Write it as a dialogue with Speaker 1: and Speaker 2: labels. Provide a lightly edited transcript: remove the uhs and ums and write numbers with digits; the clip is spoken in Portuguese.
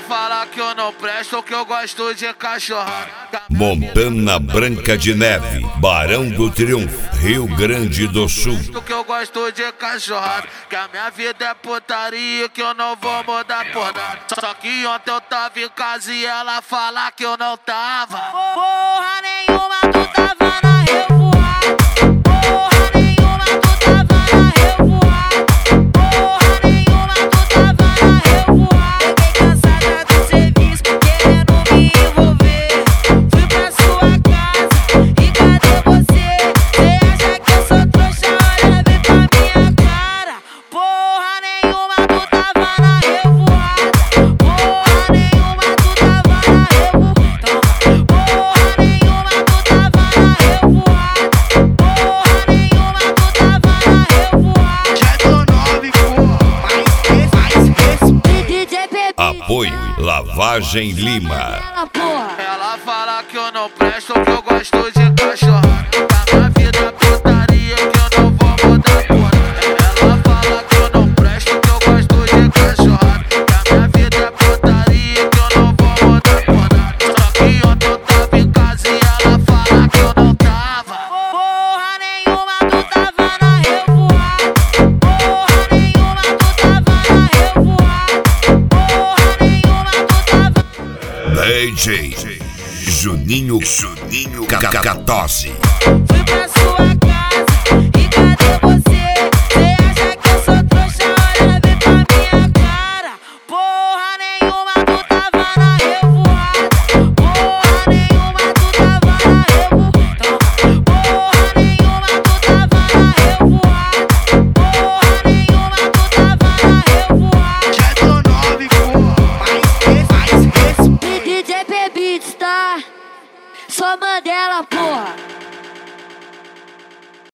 Speaker 1: fala que eu não presto, que eu gosto de cachorrada.
Speaker 2: Montana Branca de Neve, Barão do Triunfo, Rio Grande do Sul.
Speaker 1: Que eu gosto de cachorrada, que a minha vida é putaria, que eu não vou mudar por nada. Só que ontem eu tava em casa e ela fala que eu não tava.
Speaker 3: Porra nenhuma, tu tava na revoada. Porra nenhuma, tu tava na revoada. Porra nenhuma, tu tava na revoada. Cheguei cansada do serviço, querendo me envolver. Fui pra sua casa e cadê você? Cê acha que eu sou trouxa? Olha bem pra minha cara. Porra nenhuma, tu tava na revoada. Porra nenhuma, tu tava na revoada. Porra nenhuma, tu tava na revoada. Porra nenhuma, tu tava na revoada.
Speaker 4: Jeto 9, porra, mais respeito.
Speaker 3: DJ Bebê.
Speaker 2: Apoio Lavagem Lima.
Speaker 3: Ela, porra.
Speaker 1: Ela fala que eu não presto, que eu gosto de cachorrada. Que a minha vida é putaria, que eu não vou mudar por nada. Ela fala que eu não presto, que eu gosto de cachorrada. Que a minha vida é putaria, que eu não vou mudar por nada. Só que ontem eu tava em casa e ela fala que eu não tava.
Speaker 3: Porra nenhuma, tu tava na revoada. Porra nenhuma, tu tava na revoada. Porra nenhuma, tu tava.
Speaker 2: DJ Juninho Cacatose.
Speaker 3: Fui pra sua casa e cadê você? Cê acha que eu sou trouxa? Olha bem pra minha cara. Porra nenhuma, tu tava na revoada. Porra nenhuma, tu tava na revoada. Porra nenhuma, tu tava na revoada. Porra nenhuma, tu tava na revoada.
Speaker 4: Jeto 9, porra, mais respeito.
Speaker 3: DJ Beats, tá? Só Mandela, porra.